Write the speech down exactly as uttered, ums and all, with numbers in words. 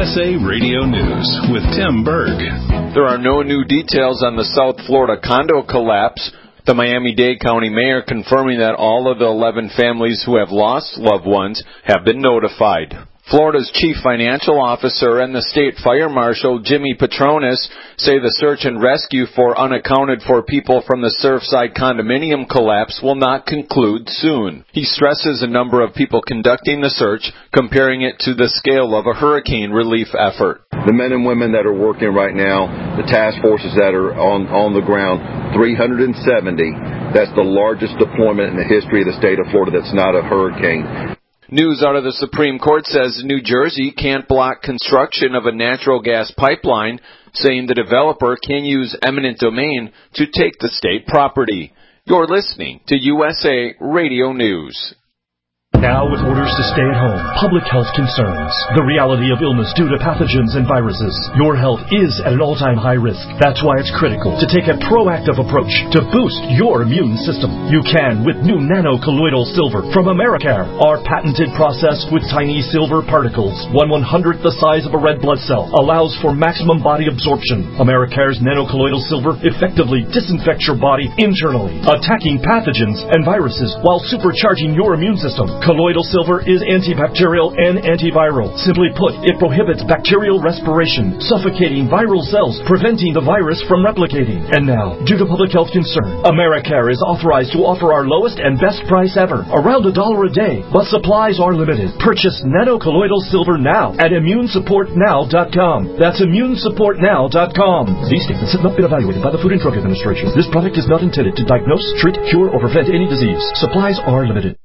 S A Radio News with Tim Berg. There are no new details on the South Florida condo collapse. The Miami-Dade County Mayor confirming that all of the eleven families who have lost loved ones have been notified. Florida's chief financial officer and the state fire marshal, Jimmy Patronis, say the search and rescue for unaccounted-for people from the Surfside condominium collapse will not conclude soon. He stresses a number of people conducting the search, comparing it to the scale of a hurricane relief effort. The men and women that are working right now, the task forces that are on, on the ground, three hundred seventy. That's the largest deployment in the history of the state of Florida that's not a hurricane. News out of the Supreme Court says New Jersey can't block construction of a natural gas pipeline, saying the developer can use eminent domain to take the state property. You're listening to U S A Radio News. Now with orders to stay at home, public health concerns, the reality of illness due to pathogens and viruses. Your health is at an all-time high risk. That's why it's critical to take a proactive approach to boost your immune system. You can with new nano-colloidal silver from Americare. Our patented process with tiny silver particles, one one-hundredth the size of a red blood cell, allows for maximum body absorption. Americare's nano-colloidal silver effectively disinfects your body internally, attacking pathogens and viruses while supercharging your immune system. Colloidal silver is antibacterial and antiviral. Simply put, it prohibits bacterial respiration, suffocating viral cells, preventing the virus from replicating. And now, due to public health concern, Americare is authorized to offer our lowest and best price ever, around a dollar a day, but supplies are limited. Purchase nano-colloidal silver now at immune support now dot com. That's immune support now dot com. These statements have not been evaluated by the Food and Drug Administration. This product is not intended to diagnose, treat, cure, or prevent any disease. Supplies are limited.